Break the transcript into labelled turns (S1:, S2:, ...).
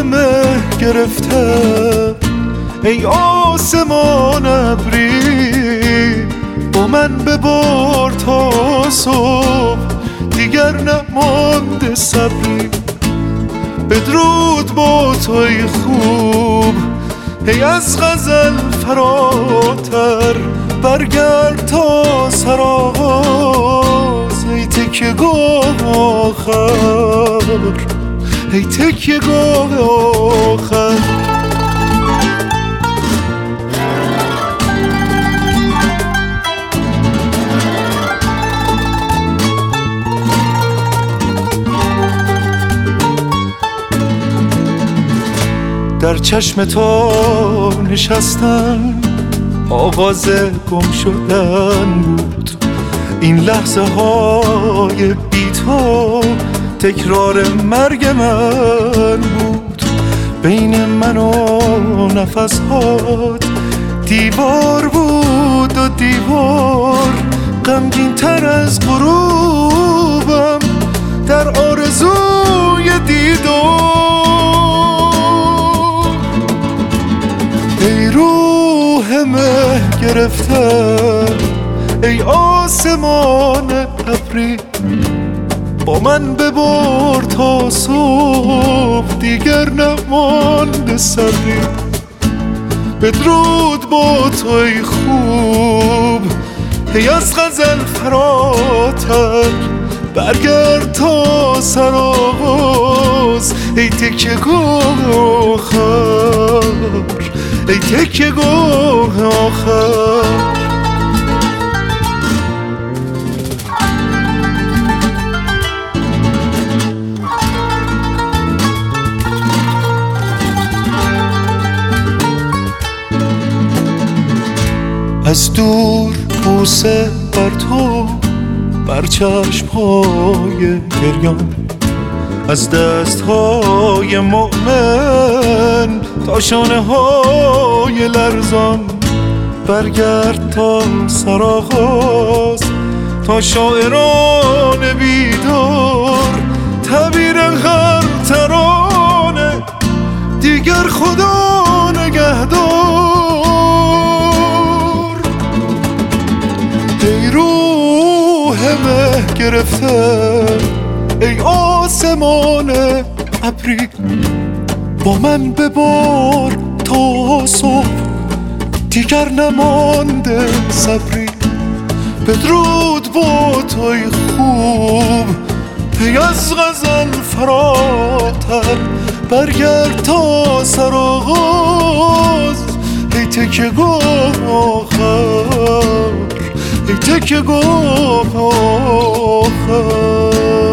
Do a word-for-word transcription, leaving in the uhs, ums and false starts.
S1: مه گرفته ای آسمان ابری، با من ببار تا صبح دیگر نمانده صبری. بدرود با توی خوب ای از غزل فراتر، برگرد تا سرآغاز ای تکیه گاه آخر، ای تکیه گاه آخر. در چشم تو نشستن آغاز گم شدن بود، این لحظه های بی تو تکرار مرگ من بود. بین من و نفس هات دیوار بود و دیوار غمگین تر از غروبم در آرزوی دیدار. ای روح مه گرفته ای آسمان ابری، با من ببار تا صبح دیگر نمانده صبری. بدرود با توی خوب ای از غزل فراتر، برگرد تا سرآغاز ای تکیه گاه آخر، ای تکیه گاه آخر. از دور بوسه بر تو، بر چشم‌های گریان، از دست‌های مؤمن تا شانه‌های لرزان. برگرد تا سرآغاز تا شاعران بیدار تعبیر هر ترانه دیگر خدا نگهدار. ای روح مه گرفته ای آسمان ابری، با من ببار تا صبح دیگر نمانده صبری. بدرود با توی خوب ای از غزل فراتر، برگرد تا سرآغاز ای تکیه گاه آخر، ای تکیه گاه آخر.